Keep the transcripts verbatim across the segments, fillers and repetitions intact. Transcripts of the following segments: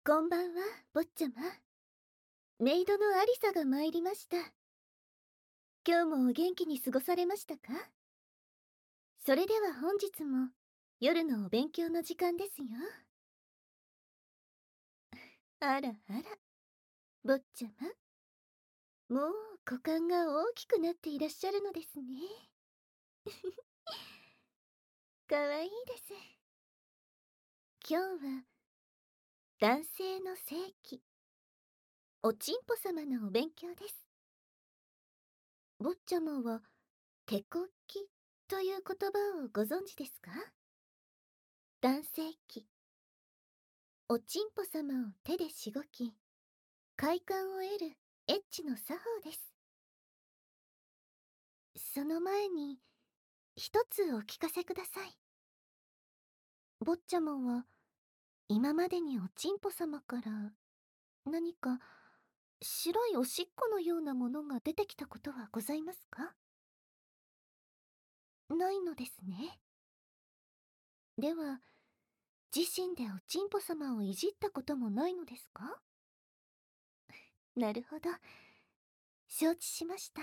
こんばんは、坊ちゃま。メイドのアリサが参りました。今日もお元気に過ごされましたか？それでは本日も夜のお勉強の時間ですよ。あらあら、坊ちゃま、もう股間が大きくなっていらっしゃるのですね。かわいいです。今日は男性の性器、おちんぽ様のお勉強です。坊ちゃまは手こきという言葉をご存知ですか？男性器、おちんぽ様を手でしごき、快感を得るエッチの作法です。その前に一つお聞かせください。坊ちゃまは今までにおちんぽ様から何か白いおしっこのようなものが出てきたことはございますか？ないのですね。では自身でおちんぽ様をいじったこともないのですか？なるほど、承知しました。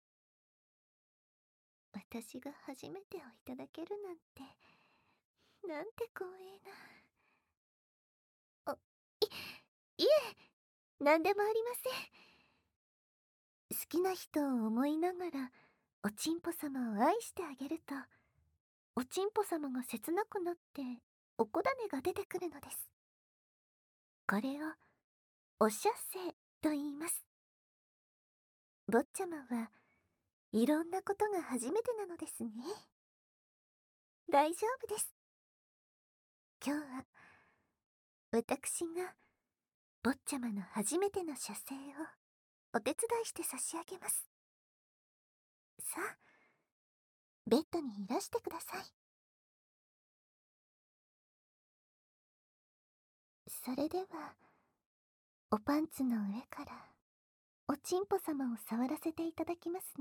私が初めてをいただけるなんて、なんて光栄な。あ、い、いえ、なんでもありません。好きな人を思いながらおちんぽ様を愛してあげると、おちんぽ様が切なくなっておこだねが出てくるのです。これをお射精と言います。坊ちゃまはいろんなことが初めてなのですね。大丈夫です。今日は私が坊ちゃまの初めての射精をお手伝いして差し上げます。さあ、ベッドにいらしてください。それではおパンツの上からおちんぽ様を触らせていただきますね。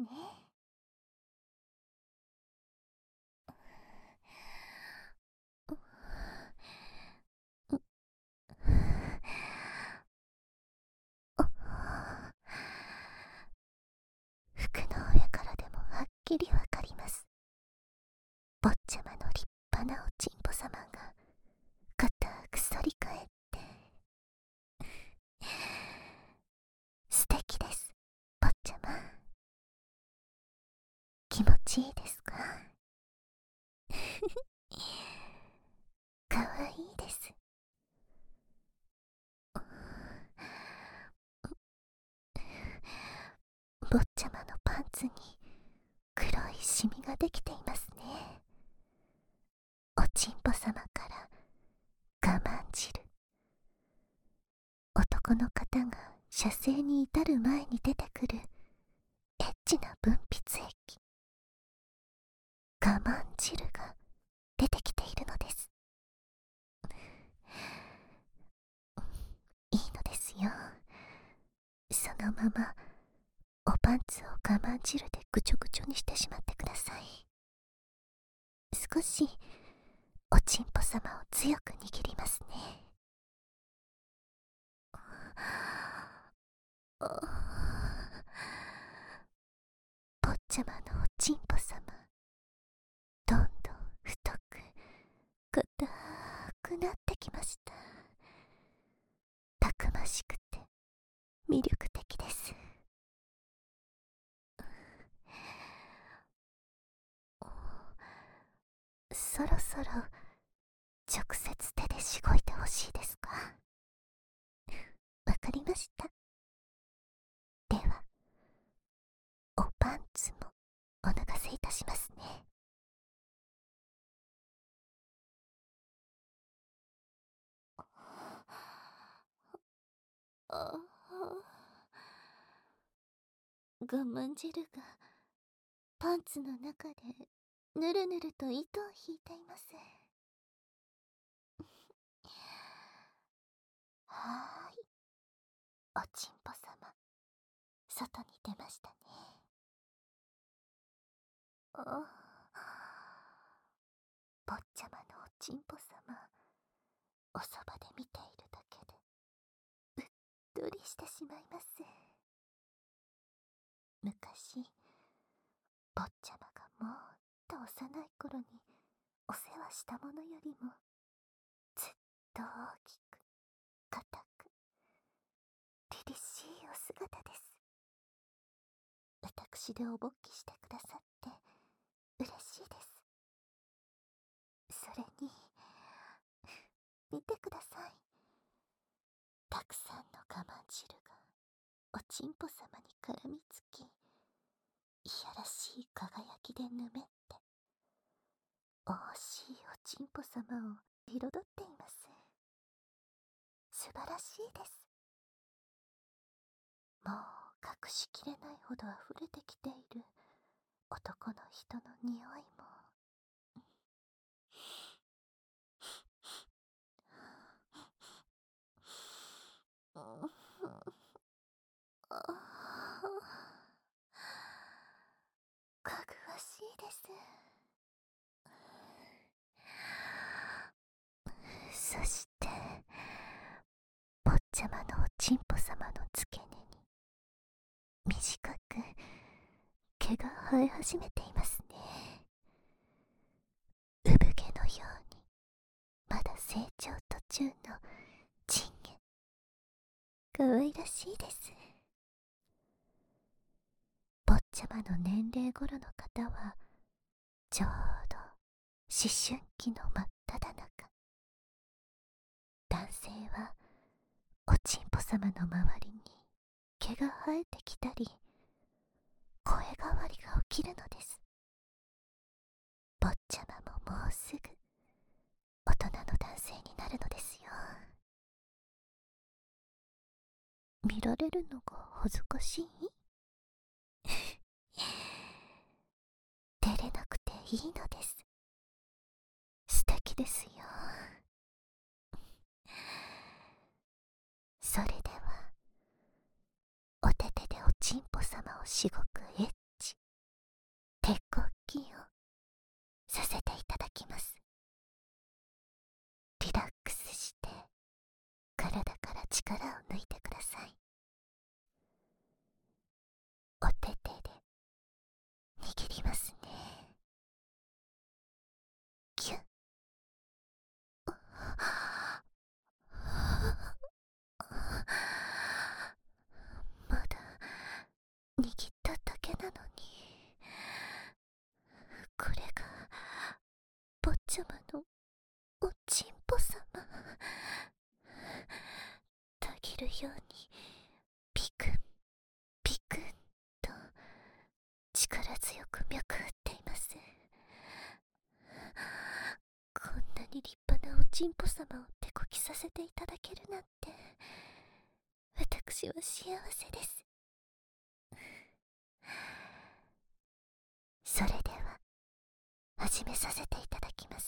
服の上からでもはっきりわかります。坊ちゃまの立派なおちんぽ様が固く反り返って素敵です。坊ちゃま、気持ちいいですか？かわいいです。坊ちゃまのパンツに黒いシミができていますね。おちんぽ様から我慢汁、男の方が射精に至る前に出てくるエッチな分泌液、我慢汁が出てきているのです。いいのですよ。そのままおパンツを我慢汁でぐちょぐちょにしてしまってください。少しおちんぽ様を強く握りますね。坊ちゃまのおちんぽ様、どんどん太く硬くなってきました。たくましくて魅力的です。そろそろ直接手でしごいてほしいですか？わかりました。ではおパンツもお脱がせいたしますね。ああ、我慢汁がパンツの中でぬるぬると糸を引いています。はーい、おちんぽ様、外に出ましたね。あ、坊ちゃまのおちんぽ様、おそばで見ているだけで無理してしまいます。昔、坊ちゃまがもっと幼い頃にお世話したものよりもずっと大きく硬く凛々しいお姿です。私でおぼっきしてくださって嬉しいです。それに、見てください。たくさんの我慢汁がおちんぽ様に絡みつき、いやらしい輝きでぬめって、惜しいおちんぽ様を彩っています。素晴らしいです。もう隠しきれないほど溢れてきている男の人の匂いも、かぐわしいです。そして坊ちゃまのおちんぽ様の付け根に短く毛が生え始めていますね。産毛のようにまだ成長途中のチンゲ、かわいらしいです。坊ちゃまの年齢頃の方はちょうど思春期の真っ只中。男性はおちんぽ様の周りに毛が生えてきたり、声変わりが起きるのです。坊ちゃまももうすぐ大人の男性になるのですよ。見られるのが恥ずかしい？照れなくていいのです。素敵ですよ。それではお手手でおちんぽ様をしごくエッチ手こきをさせていただきます。リラックスして体から力を抜いてください。お手手で握りますね。キュッ。まだ握っただけなのに、これが坊ちゃまのおちんぽ様。たぎるようにピクンピクンと力強く脈打っています。こんなに立派なおちんぽ様を手こきさせていただけるなんて、私は幸せです。それでは始めさせていただきます。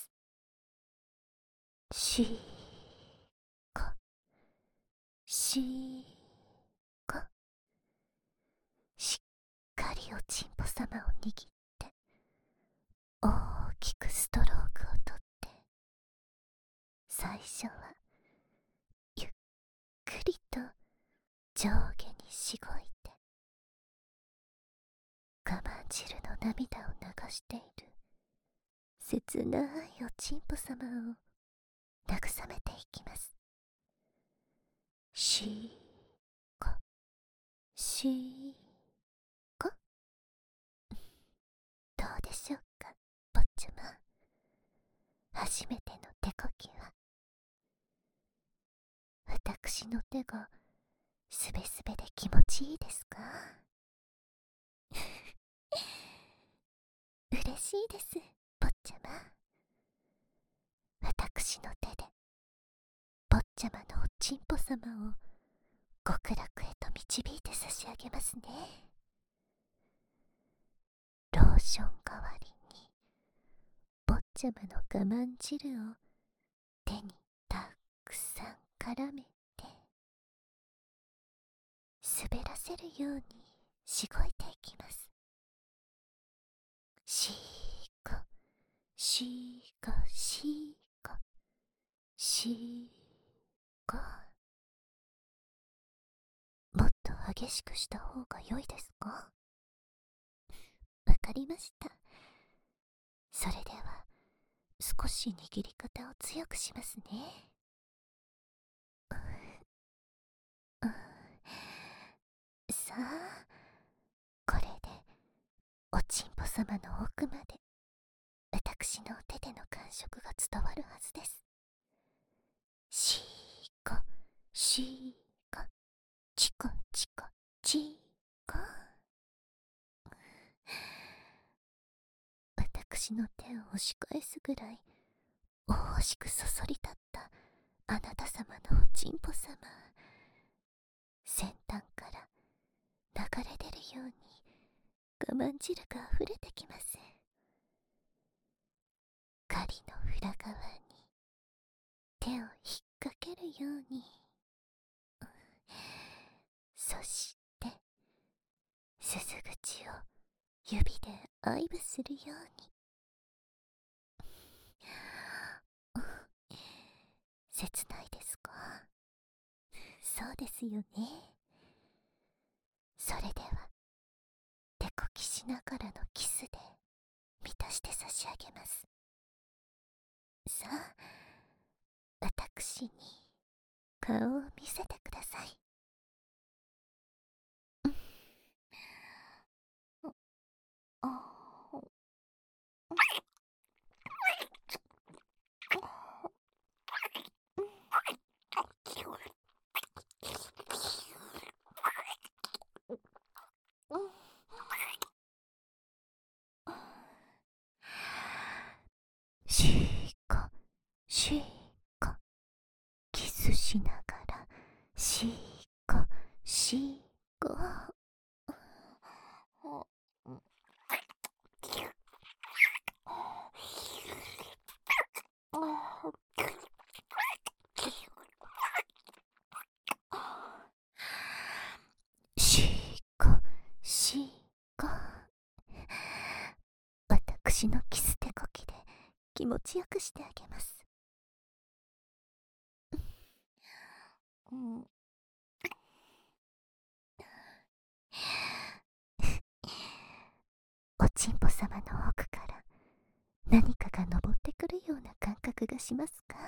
しーこしーこ、しっかりおちんぽ様を握って大きくストロークをとって、最初はゆっくりと上下にしごいて、我慢汁の涙を流している切ないおちんぽ様を慰めていきます。しーこしーこ。どうでしょうか、坊ちゃま。初めての手こきは私の手がすべすべで気持ちいいですか？嬉しいです、坊ちゃま。私の手で坊ちゃまのおちんぽ様を極楽へと導いて差し上げますね。ローション代わりに坊ちゃまの我慢汁を手にたくさん絡めて、滑らせるようにしごいていきます。しーこしーこしーこしーこ。 激しくした方が良いですか？わかりました。それでは少し握り方を強くしますね。さあ、これでおちんぽ様の奥まで私の手での感触が伝わるはずです。シーコシーコチコチコチーコ。私の手を押し返すぐらい大しくそそり立ったあなた様のおちんぽ様、先端から流れ出るように我慢汁が溢れてきます。狩りの裏側に手を引っ掛けるように、そして鈴口を指で愛撫するように。切ないですか？そうですよね。それでは手こきしながらのキスで満たして差し上げます。さあ、私に顔を見せてください。シーコシーコ、キスしながらシーコシーコ。シーコシーコ、私のキス手こきで気持ちよくしてあげます。うん、おちんぽ様の奥から何かが登ってくるような感覚がしますか？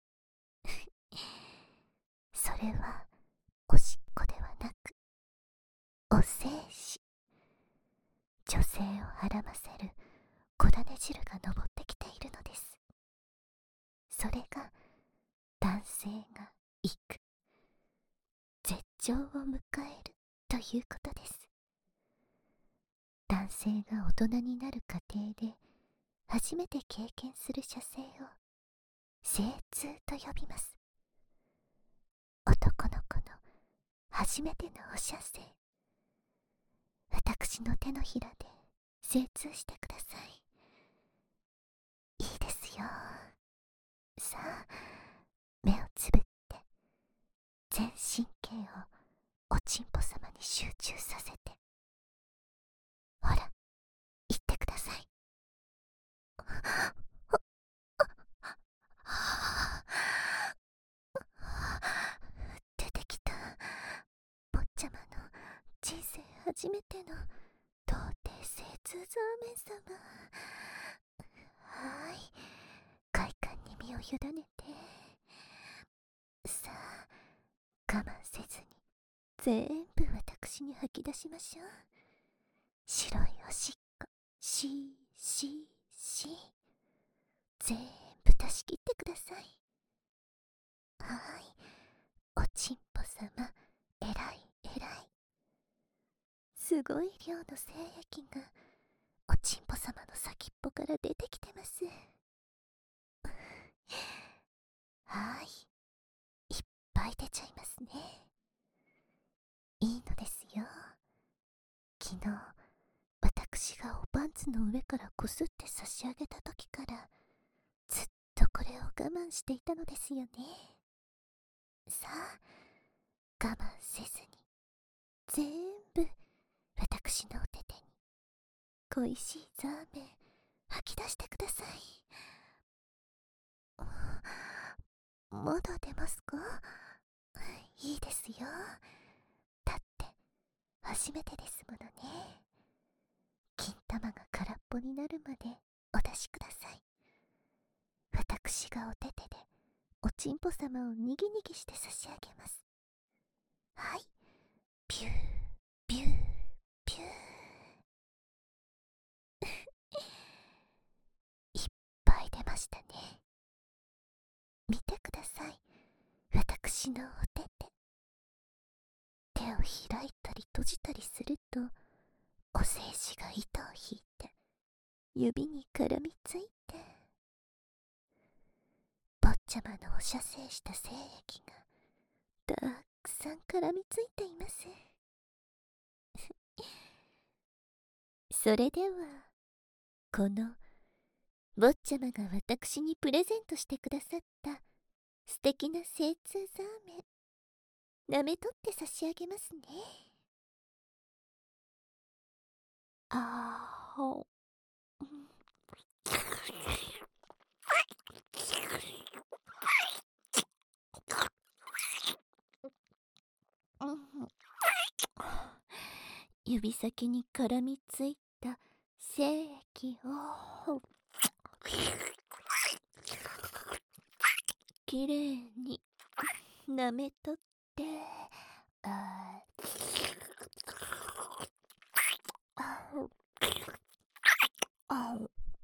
それはおしっこではなくお精子、女性をはらませる小種汁が登ってきているのです。それが男性が行く絶頂を迎えるということです。男性が大人になる過程で初めて経験する射精を精通と呼びます。男の子の初めてのお射精、私の手のひらで精通してください。いいですよ。さあ、目をつぶって全神経をおちんぽ様に集中させて、ほら言ってください。出てきた坊ちゃまの人生初めての童貞精通ザーメン様。はーい、快感に身を委ねて、さあ我慢せずに全部私に吐き出しましょう。白いおしっこ、しーしーしー、全部出し切ってください。はーい、おちんぽ様、えらいえらい。すごい量の精液がおちんぽ様の先っぽから出てきてます。はーい、いっぱい出ちゃいますね。いいのですよ。昨日私がおパンツの上からこすって差し上げた時からずっとこれを我慢していたのですよね。さあ、我慢せずに全部私のお手手に恋しいザーメン吐き出してください。まだ出ますか？いいですよ。立って初めてですものね。金玉が空っぽになるまでお出しください。私がお手手でおちんぽ様をにぎにぎして差し上げます。はい、ピューピューピューいっぱい出ましたね。見てください、私のお手手。手を開いたり閉じたりすると、お精子が糸を引いて指に絡みついて、坊ちゃまのお射精した精液がたくさん絡みついています。それではこの坊ちゃまが私にプレゼントしてくださった素敵な精通ザーメン、舐めとって差し上げますね。あーほ指先に絡みついた精液をきれいに舐めとって、あああ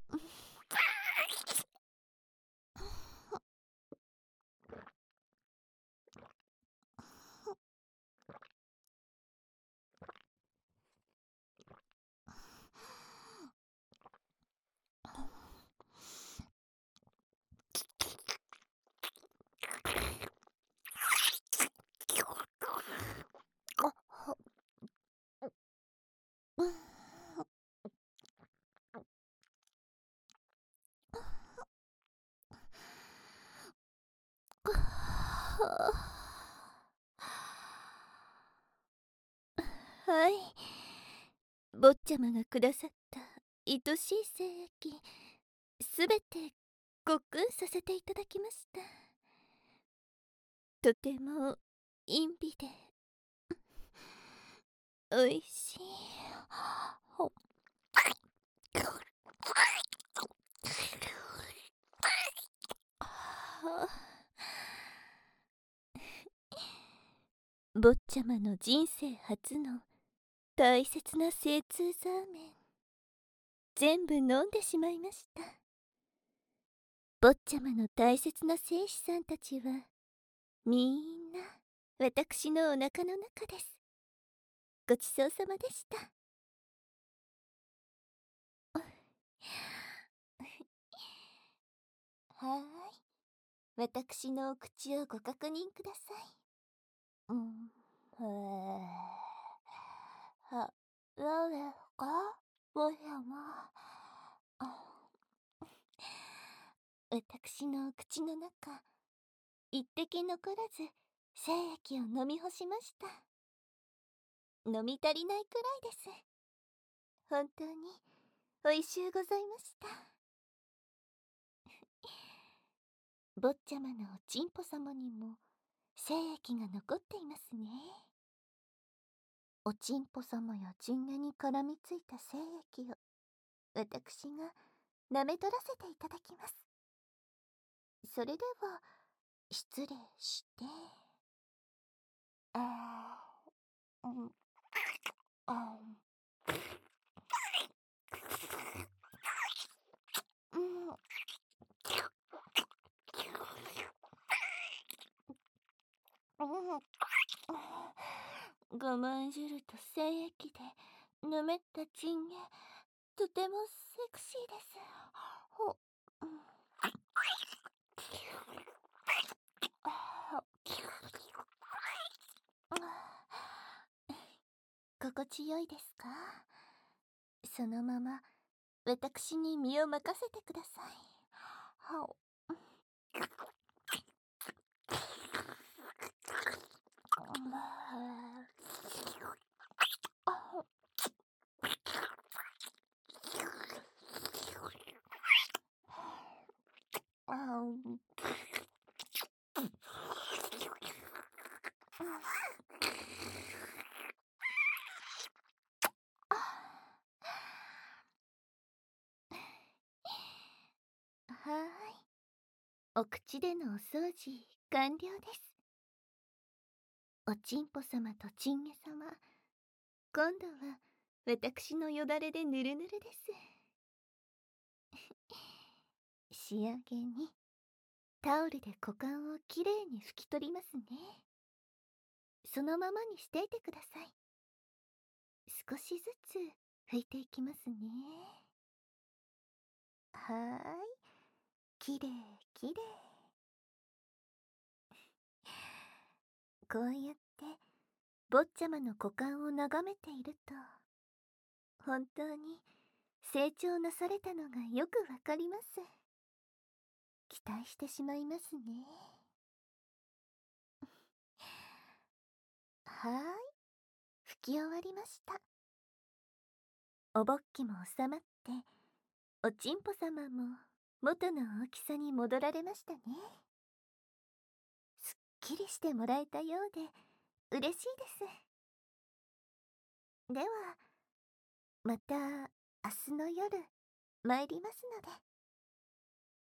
はい、坊ちゃまがくださった愛しい精液、すべてごっくんさせていただきました。とても陰美でおいしい。ほ坊ちゃまの人生初の大切な精通ザーメン、全部飲んでしまいました。坊ちゃまの大切な精子さんたちはみんな私のお腹の中です。ごちそうさまでした。はーい、私のお口をご確認ください。うん、へえ、は、どうですか、坊ちゃま。私のお口の中、一滴残らず精液を飲み干しました。飲み足りないくらいです。本当においしゅうございました。坊ちゃまのおちんぽ様にも精液が残っていますね。おちんぽ様や陣毛に絡みついた精液を私が舐め取らせていただきます。それでは失礼して、あー、うん、あー、うん、うん、我慢汁と精液でぬめったチンゲ、とてもセクシーです。ほ、うん、あ、心地よいですか？そのまま私に身を任せてください。はお、あん、 お口でのお掃除完了です。おちんぽ様とチンゲ様、今度は私のよだれでぬるぬるです。仕上げにタオルで股間をきれいに拭き取りますね。そのままにしていてください。少しずつ拭いていきますね。はーい、きれいきれい。こうやって坊ちゃまの股間を眺めていると、本当に成長なされたのがよくわかります。期待してしまいますね。はーい、拭き終わりました。おぼっきも収まって、おちんぽ様も元の大きさに戻られましたね。すっきりしてもらえたようで嬉しいです。ではまた明日の夜参りますので。